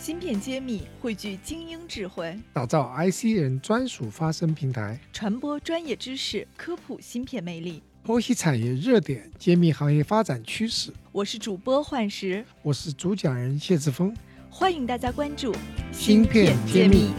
芯片揭秘汇聚精英智慧， 打造 IC 人专属发声平台， 传播专业知识，科普芯片魅力， 剖析产业热点，揭秘行业发展趋势。 我是主播幻石， 我是主讲人谢志峰， 欢迎大家关注芯片揭秘。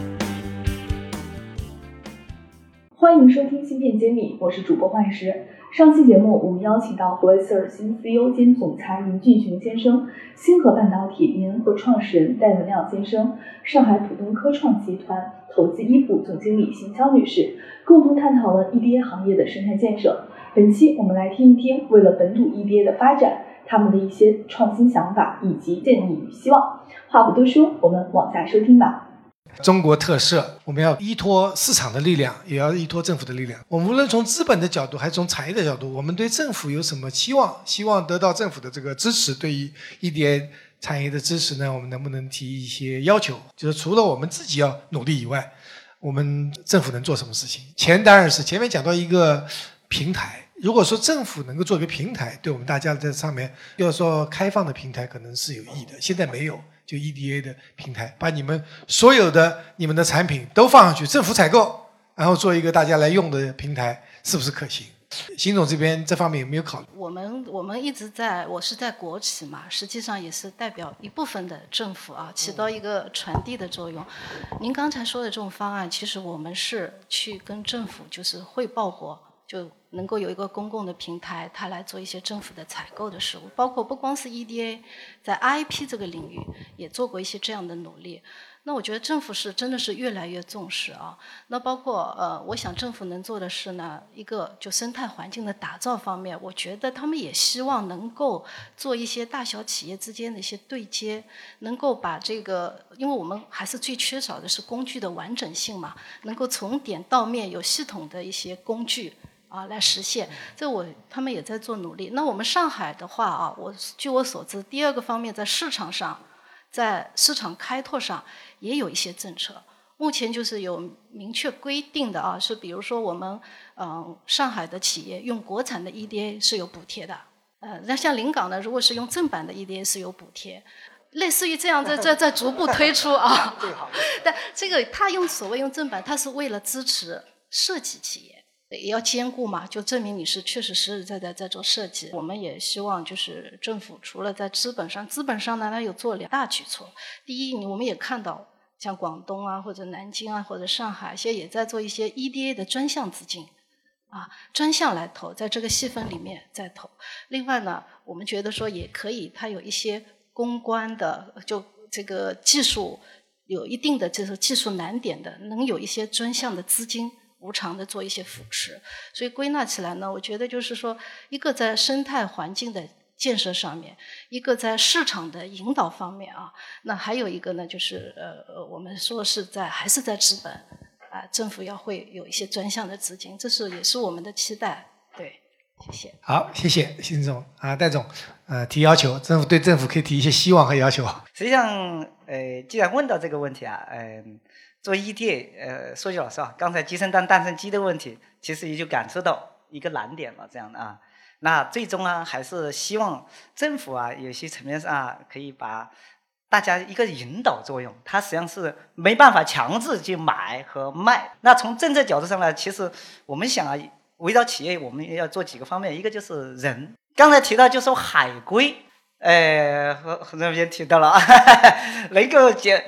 欢迎收听芯片揭秘，我是主播幻石。上期节目我们邀请到活色新 CEO 兼总裁林俊雄先生，星河半导体联合创始人戴文亮先生，上海浦东科创集团投资一部总经理邢潇女士，共同探讨了 EDA 行业的生态建设。本期我们来听一听为了本土 EDA 的发展，他们的一些创新想法以及建议与希望。话不多说，我们往下收听吧。 中国特色，我们要依托市场的力量，也要依托政府的力量。我们无论从资本的角度还是从产业的角度，我们对政府有什么期望？希望得到政府的这个支持。对于 EDA 产业的支持呢，我们能不能提一些要求？就是除了我们自己要努力以外，我们政府能做什么事情？当然是前面讲到一个平台。如果说政府能够做一个平台，对我们大家在上面要说开放的平台可能是有益的，现在没有。就 EDA 的平台，把你们所有的你们的产品都放上去，政府采购，然后做一个大家来用的平台，是不是可行？邢总这边这方面有没有考虑？ 我们一直我是在国企嘛，实际上也是代表一部分的政府啊，起到一个传递的作用。您刚才说的这种方案，其实我们是去跟政府就是汇报过，就能够有一个公共的平台，它来做一些政府的采购的事务，包括不光是 EDA， 在 IP 这个领域也做过一些这样的努力。那我觉得政府真的是越来越重视啊。那包括我想政府能做的是呢，一个就生态环境的打造方面，我觉得他们也希望能够做一些大小企业之间的一些对接，能够把这个，因为我们还是最缺少的是工具的完整性嘛，能够从点到面有系统的一些工具。来实现，他们也在做努力。那我们上海的话啊，据我所知，第二个方面在市场上，在市场开拓上也有一些政策。目前就是有明确规定的啊，是比如说我们上海的企业用国产的 EDA 是有补贴的，那像临港呢，如果是用正版的 EDA 是有补贴。类似于这样在逐步推出啊。但这个他所谓用正版，他是为了支持设计企业。也要兼顾嘛，就证明你是确实实实在在做设计。我们也希望就是政府除了在资本上呢，它有做2大举措。第一，我们也看到像广东啊，或者南京啊，或者上海，现在也在做一些 EDA 的专项资金啊，专项来投，在这个细分里面再投。另外呢，我们觉得说也可以，它有一些公关的，就这个技术有一定的这个技术难点的，能有一些专项的资金。无偿的做一些扶持，所以归纳起来呢，我觉得就是说，一个在生态环境的建设上面，一个在市场的引导方面啊，那还有一个呢，就是我们说还是在资本政府会有一些专项的资金，也是我们的期待。对，谢谢。 好，谢谢邢总戴总提要求，对政府可以提一些希望和要求。 实际上既然问到这个问题做 EDA， 说句老实话，刚才鸡生蛋，蛋生鸡的问题，其实也就感受到一个难点了，这样的啊。那最终还是希望政府有些层面上可以把大家一个引导作用，它实际上是没办法强制去买和卖。那从政策角度上呢，其实我们想围绕企业，我们要做几个方面，一个就是人。刚才提到就说海归，很多人提到了能够减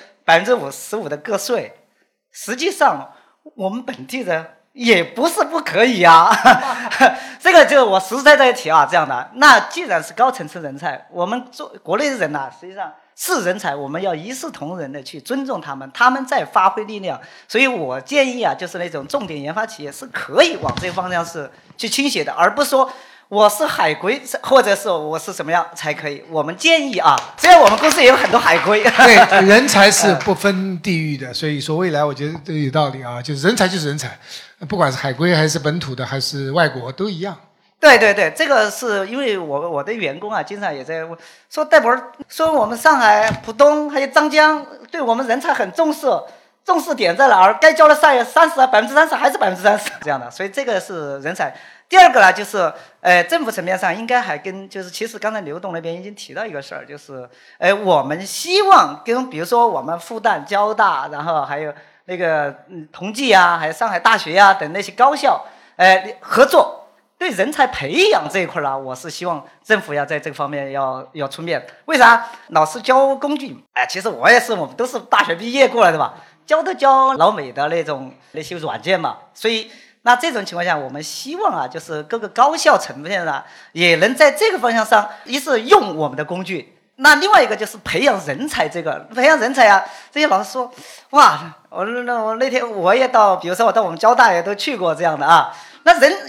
55%的个税。实际上我们本地人也不是不可以这个就我实实在在提这样的。那既然是高层次人才，我们做国内的人实际上是人才，我们要一视同仁的去尊重他们，他们在发挥力量。所以我建议就是那种重点研发企业是可以往这个方向是去倾斜的，而不是说我是海归，或者是我是怎么样才可以。我们建议虽然我们公司也有很多海归， 对，人才是不分地域的，所以说未来我觉得这有道理就是人才就是人才，不管是海归还是本土的还是外国都一样。 对对对，这个是因为我的员工经常也在说，戴博说我们上海浦东还有张江对我们人才很重视点在哪儿？该交的税30%还是30%这样的，所以这个是人才。 第二个呢，就是政府层面上应该还跟就是其实刚才刘董那边已经提到一个事儿，就是我们希望跟比如说我们复旦、交大，然后还有那个同济啊，还有上海大学啊等那些高校合作。对人才培养这一块呢，我是希望政府要在这个方面要出面。为啥？老师教工具，其实我们都是大学毕业过来的吧，教老美的那些软件嘛。所以那这种情况下，我们希望啊，就是各个高校层面啊，也能在这个方向上，一是用我们的工具，那另外一个就是培养人才。培养人才啊，这些老师说，哇，我那天我也比如说我到我们交大也都去过这样的啊。那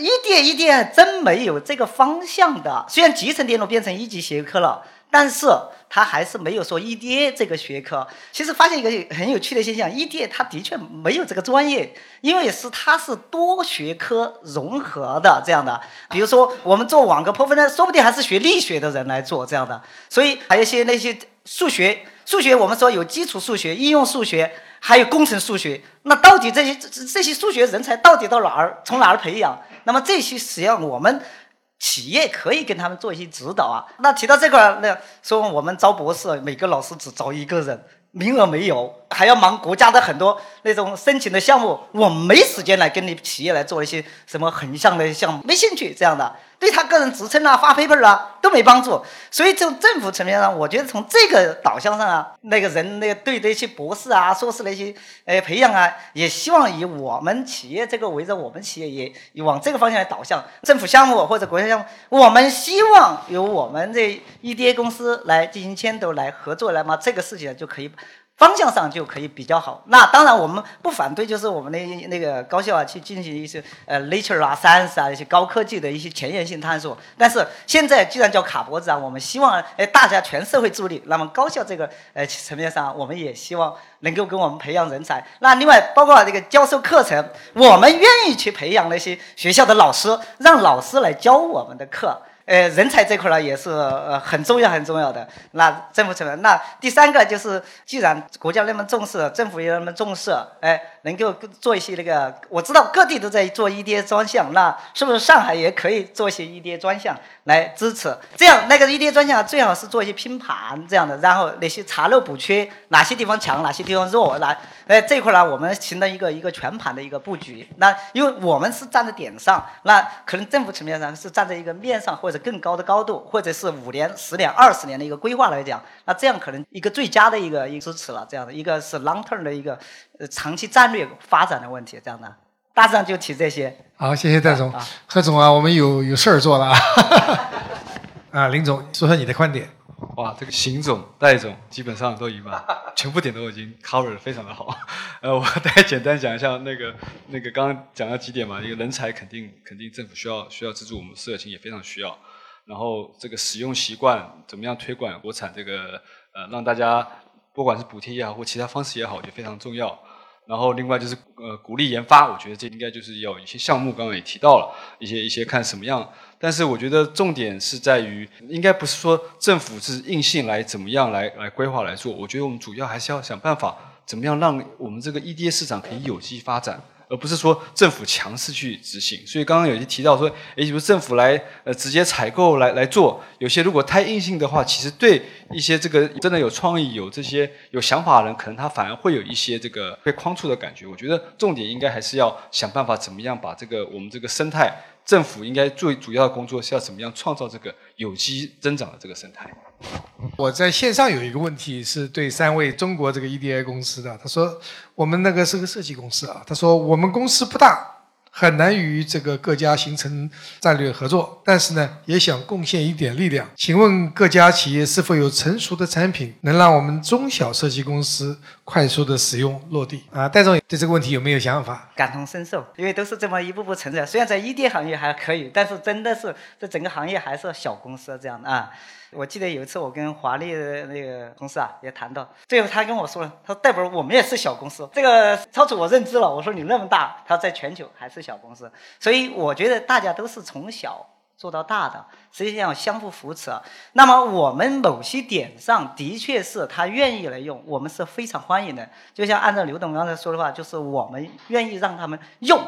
EDA还真没有这个方向的，虽然集成电路变成一级学科了，但是它还是没有说 EDA 这个学科。其实发现一个很有趣的现象， EDA 它的确没有这个专业，因为它是多学科融合的这样的。比如说我们做网格剖分呢，说不定还是学力学的人来做这样的。所以还有一些那些数学我们说有基础数学、应用数学，还有工程数学。那到底这些数学人才到底到从哪儿培养？那么这些实际上我们企业可以跟他们做一些指导啊。那提到这个，那说我们招博士，每个老师只招一个人，名额没有，还要忙国家的很多那种申请的项目，我没时间来跟你企业来做一些什么横向的项目，没兴趣这样的，对他个人职称啊、发 paper 啊都没帮助。所以从政府层面上，我觉得从这个导向上啊，那个对那些博士啊、硕士那些培养啊，也希望以我们企业这个围着我们企业也往这个方向来导向。政府项目或者国家项目，我们希望由我们这 EDA 公司来进行牵头来合作来嘛，这个事情就可以。方向上就可以比较好。那当然我们不反对，就是我们那个高校啊去进行一些Nature 啊、Science 啊一些高科技的一些前沿性探索。但是现在既然叫卡脖子啊，我们希望大家全社会助力。那么高校这个层面上，我们也希望能够给我们培养人才。那另外包括这个教授课程，我们愿意去培养那些学校的老师，让老师来教我们的课。人才这块呢也是很重要的。那政府层面，那第三个就是，既然国家那么重视，政府也那么重视，能够做一些那个，我知道各地都在做 EDA 专项，那是不是上海也可以做一些 EDA 专项来支持？这样那个 EDA 专项最好是做一些拼盘这样的，然后那些查漏补缺，哪些地方强，哪些地方弱，这块呢我们形成一个全盘的一个布局。那因为我们是站在点上，那可能政府层面上是站在一个面上或者更高的高度，或者是5年、10年、20年的一个规划来讲，那这样可能一个最佳的一个支持了。这样的一个是 long term 的一个长期战略发展的问题，这样的大致上就提这些。 好，谢谢戴总。贺总啊，我们有事儿做了啊。林总，说说你的观点。 哇，这个邢总、戴总基本上都已经把全部点都已经 cover 得非常的好。我大概简单讲一下那个刚刚讲了几点嘛，一个人才肯定政府需要资助，我们社会性也非常需要。然后这个使用习惯怎么样推广国产，这个让大家不管是补贴也好或其他方式也好，就非常重要。然后另外就是鼓励研发，我觉得这应该就是要有一些项目，刚刚也提到了一些看什么样。但是我觉得重点是在于，应该不是说政府是硬性来怎么样来规划来做。我觉得我们主要还是要想办法，怎么样让我们这个 EDA 市场可以有机发展，而不是说政府强势去执行。所以刚刚有些提到说，比如政府来直接采购来做，有些如果太硬性的话，其实对一些这个真的有创意、有这些有想法的人，可能他反而会有一些这个被框住的感觉。我觉得重点应该还是要想办法怎么样把我们这个生态，政府应该最主要的工作是要怎么样创造这个有机增长的这个生态。 我在线上有一个问题是对3位中国这个 EDA 公司的，他说我们那个是个设计公司啊，他说我们公司不大，很难与这个各家形成战略合作，但是呢也想贡献一点力量。请问各家企业是否有成熟的产品，能让我们中小设计公司快速的使用落地啊？戴总对这个问题有没有想法？ 感同身受，因为都是这么一步步成长。虽然在 EDA 行业还可以，但是真的是这整个行业还是小公司这样的啊。我记得有一次我跟华丽的那个同事啊也谈到，最后他跟我说了，他说戴博我们也是小公司，这个超出我认知了。我说你那么大，他在全球还是小公司，所以我觉得大家都是从小做到大的，实际上相互扶持。那么我们某些点上的确是他愿意来用，我们是非常欢迎的。就像按照刘董刚才说的话，就是我们愿意让他们用。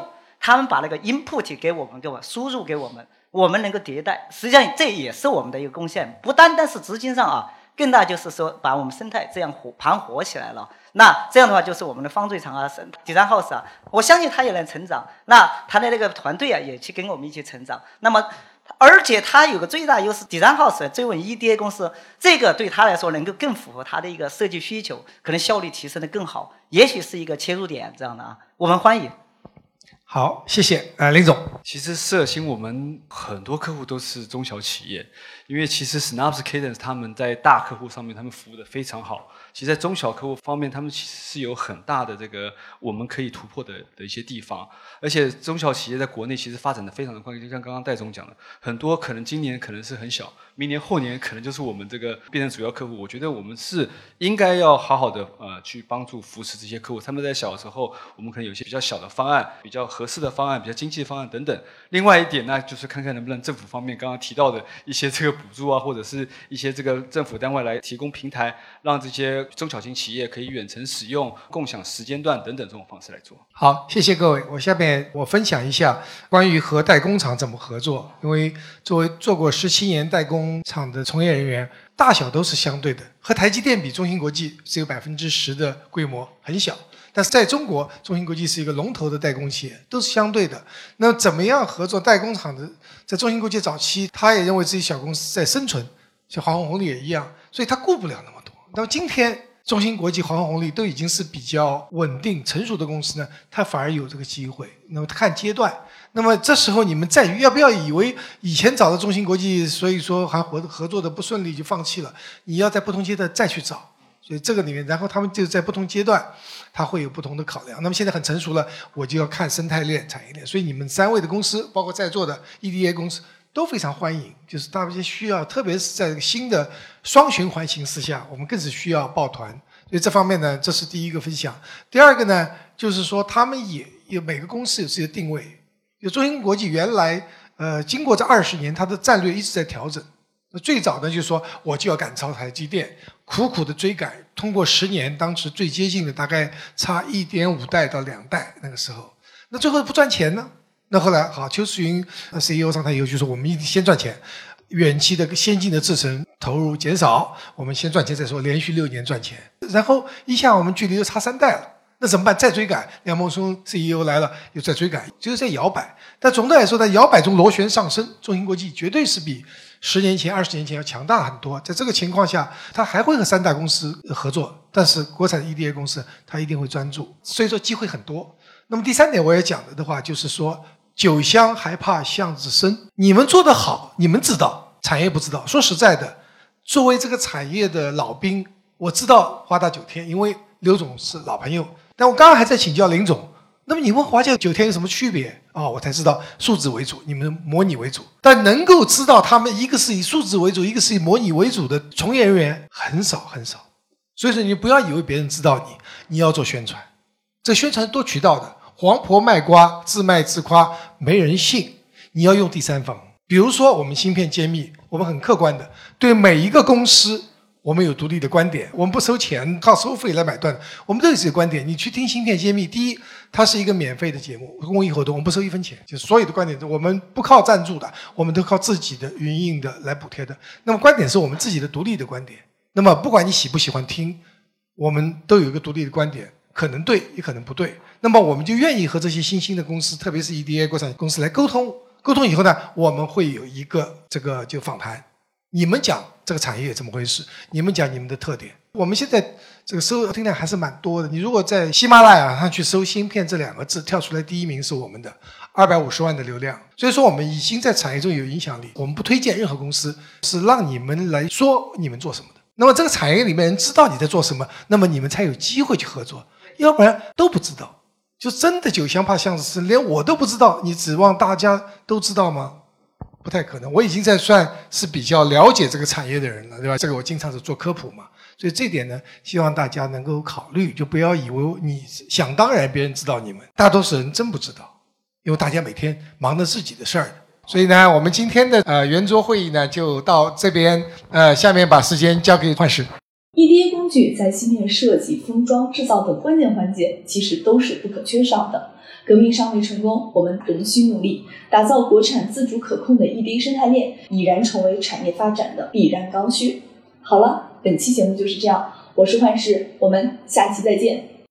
他们把那个 input 给我们输入给我们，我们能够迭代，实际上这也是我们的一个贡献，不单单是资金上啊，更大就是说把我们生态这样盘活起来了。那这样的话，就是我们的方罪厂啊、Design House 啊，我相信他也能成长。那他的那个团队啊，也去跟我们一起成长。那么，而且他有个最大优势 ，Design House 追问 EDA 公司，这个对他来说能够更符合他的一个设计需求，可能效率提升的更好，也许是一个切入点这样的啊，我们欢迎。 好，谢谢。林总， 其实社新我们很多客户都是中小企业，因为其实 Synopsys Cadence 他们在大客户上面他们服务的非常好，其实在中小客户方面他们其实是有很大的这个我们可以突破的一些地方，而且中小企业在国内其实发展的非常的快，就像刚刚戴总讲的，很多可能今年可能是很小，明年后年可能就是我们这个变成主要客户。我觉得我们是应该要好好的去帮助扶持这些客户，他们在小的时候我们可能有些比较小的方案，比较合适的方案，比较经济的方案等等。另外一点呢，就是看看能不能政府方面刚刚提到的一些这个补助啊，或者是一些这个政府单位来提供平台，让这些中小型企业可以远程使用、共享时间段等等这种方式来做。 好，谢谢各位。下面我分享一下关于和代工厂怎么合作。因为作为做过17年代工厂的从业人员，大小都是相对的。和台积电比，中芯国际只有10%的规模，很小。但是在中国，中芯国际是一个龙头的代工企业，都是相对的。那怎么样合作代工厂的？在中芯国际早期，他也认为自己小公司在生存，像华虹红利也一样，所以他顾不了那么多。那么今天，中芯国际、华虹红利都已经是比较稳定、成熟的公司呢，它反而有这个机会。那么看阶段，那么这时候你们在于要不要以为以前找的中芯国际，所以说还合作的不顺利就放弃了？你要在不同阶段再去找。所以这个里面，然后他们就在不同阶段，它会有不同的考量。那么现在很成熟了，我就要看生态链、产业链。所以你们3位的公司，包括在座的 EDA 公司，都非常欢迎。就是大家需要，特别是在新的双循环形势下，我们更是需要抱团。所以这方面呢，这是第一个分享。第二个呢，就是说他们也有每个公司有自己的定位。有中芯国际原来经过这20年，它的战略一直在调整。最早的就是说我就要赶超台积电，苦苦的追赶，通过10年，当时最接近的大概差1.5代到2代那个时候，那最后不赚钱呢？那后来好，邱世云 CEO 上台以后就说我们一定先赚钱，远期的先进的制程投入减少，我们先赚钱再说，连续6年赚钱，然后一下我们距离又差3代了。那怎么办？再追赶，梁孟松 CEO 来了，又再追赶，就是在摇摆。但总的来说，在摇摆中螺旋上升，中芯国际绝对是比10年前、20年前要强大很多。在这个情况下，它还会和3大公司合作，但是国产 EDA 公司它一定会专注，所以说机会很多。那么第3点我也讲了的话，就是说酒香还怕巷子深，你们做得好，你们知道，产业不知道。说实在的，作为这个产业的老兵，我知道华大9天，因为刘总是老朋友。但我刚刚还在请教林总，那么你问华大9天有什么区别？我才知道数字为主，你们模拟为主。但能够知道他们一个是以数字为主，一个是以模拟为主的从业人员很少很少。所以说你不要以为别人知道你要做宣传，这宣传多渠道的，黄婆卖瓜，自卖自夸，没人信。你要用第三方，比如说我们芯片揭秘，我们很客观的对每一个公司。我们有独立的观点，我们不收钱，靠收费来买断，我们都有自己的观点。你去听芯片揭秘，第一，它是一个免费的节目，公益活动，我们不收1分钱，就是所有的观点我们不靠赞助的，我们都靠自己的云印的来补贴的。那么观点是我们自己的独立的观点，那么不管你喜不喜欢听，我们都有一个独立的观点，可能对也可能不对。那么我们就愿意和这些新兴的公司，特别是 EDA 国产公司来沟通，沟通以后呢，我们会有一个这个就访谈。你们讲这个产业怎么回事？你们讲你们的特点。我们现在这个收听量还是蛮多的。你如果在喜马拉雅上去搜"芯片"这2个字，跳出来第1名是我们的250万的流量。所以说我们已经在产业中有影响力。我们不推荐任何公司，是让你们来说你们做什么的。那么这个产业里面人知道你在做什么，那么你们才有机会去合作。要不然都不知道，就真的酒香怕巷子深，连我都不知道，你指望大家都知道吗？不太可能。我已经在算是比较了解这个产业的人了，对吧？这个我经常是做科普嘛，所以这点呢，希望大家能够考虑，就不要以为你想当然别人知道你们，大多数人真不知道，因为大家每天忙着自己的事儿。所以呢，我们今天的圆桌会议呢就到这边，下面把时间交给幻石。 EDA 工具在芯片设计、封装、制造等关键环节其实都是不可缺少的。 革命尚未成功，我们仍需努力，打造国产自主可控的异地生态链，已然成为产业发展的必然刚需。好了，本期节目就是这样，我是幻视，我们下期再见。